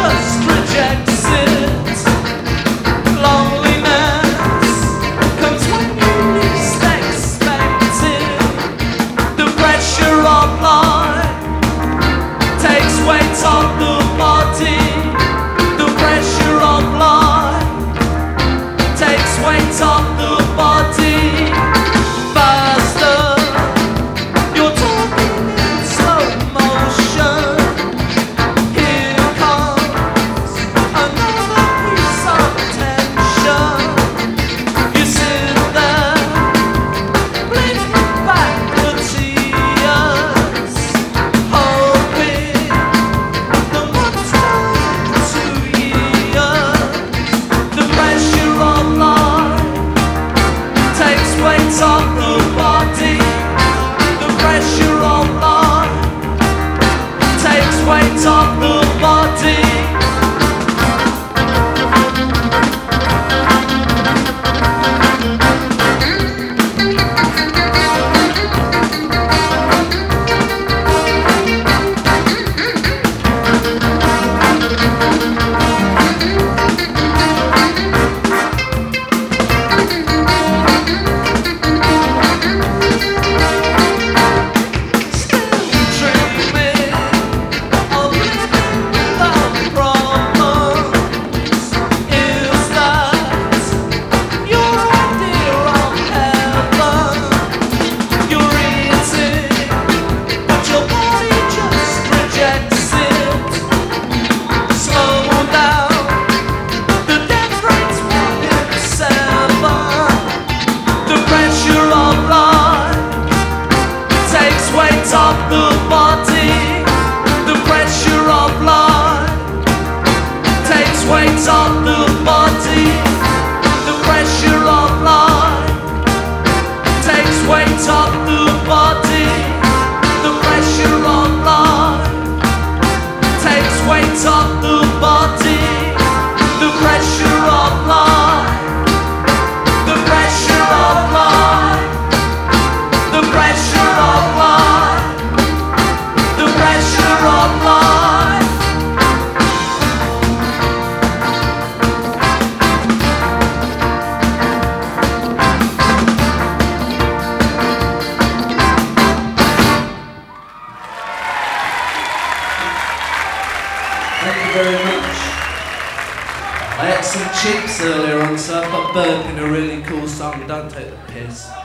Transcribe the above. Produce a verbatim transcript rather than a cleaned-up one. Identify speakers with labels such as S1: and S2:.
S1: just rejects it. Loneliness comes when you least expect it. The pressure of life takes weight off the body. The pressure of life takes weight off the body. Faster, you're talking in slow motion. Here comes another piece of tension. You sit there, blinking back the tears, hoping the months turn to years. The pressure of life takes weight off the body. The pressure of life takes weight off the body. Off the body, the pressure of life takes weight off the body. The pressure of life takes weight off the body. The pressure of life takes weight off the body. The pressure of life, the pressure of life, the pressure of life. The pressure of life.
S2: Thank you very much. I ate some chips earlier on, so if I burp in a really cool song, don't take the piss.